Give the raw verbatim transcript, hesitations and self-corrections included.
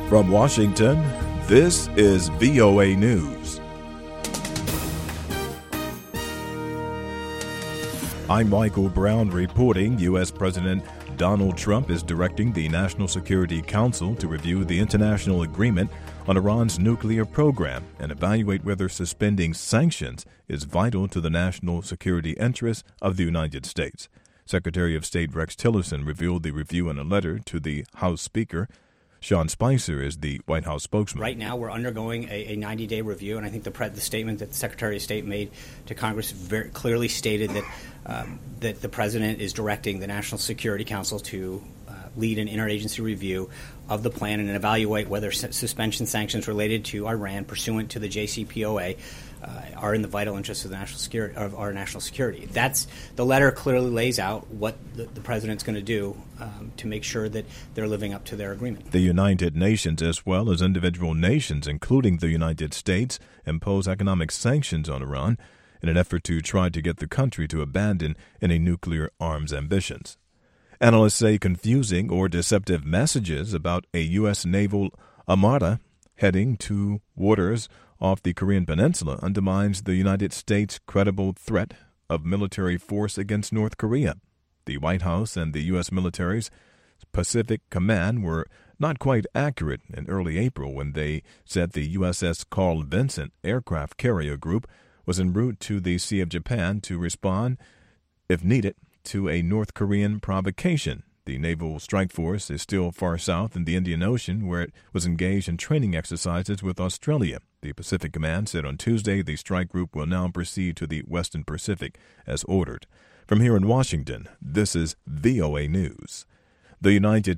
From Washington, this is V O A News. I'm Michael Brown reporting. U S. President Donald Trump is directing the National Security Council to review the international agreement on Iran's nuclear program and evaluate whether suspending sanctions is vital to the national security interests of the United States. Secretary of State Rex Tillerson revealed the review in a letter to the House Speaker. Sean Spicer is the White House spokesman. Right now, we're undergoing a ninety-day review, and I think the, pre- the statement that the Secretary of State made to Congress very clearly stated that um, that the President is directing the National Security Council to uh, lead an interagency review of the plan and evaluate whether s- suspension sanctions related to Iran pursuant to the J C P O A uh, are in the vital interests of the national security of our national security. That's the letter clearly lays out what the, the President's going to do um, to make sure that they're living up to their agreement. The United Nations, as well as individual nations, including the United States, impose economic sanctions on Iran in an effort to try to get the country to abandon any nuclear arms ambitions. Analysts say confusing or deceptive messages about a U S naval armada heading to waters off the Korean Peninsula undermines the United States' credible threat of military force against North Korea. The White House and the U S military's Pacific Command were not quite accurate in early April when they said the U S S Carl Vinson aircraft carrier group was en route to the Sea of Japan to respond, if needed, to a North Korean provocation. The Naval Strike Force is still far south in the Indian Ocean, where it was engaged in training exercises with Australia. The Pacific Command said on Tuesday the strike group will now proceed to the Western Pacific as ordered. From here in Washington, this is V O A News. The United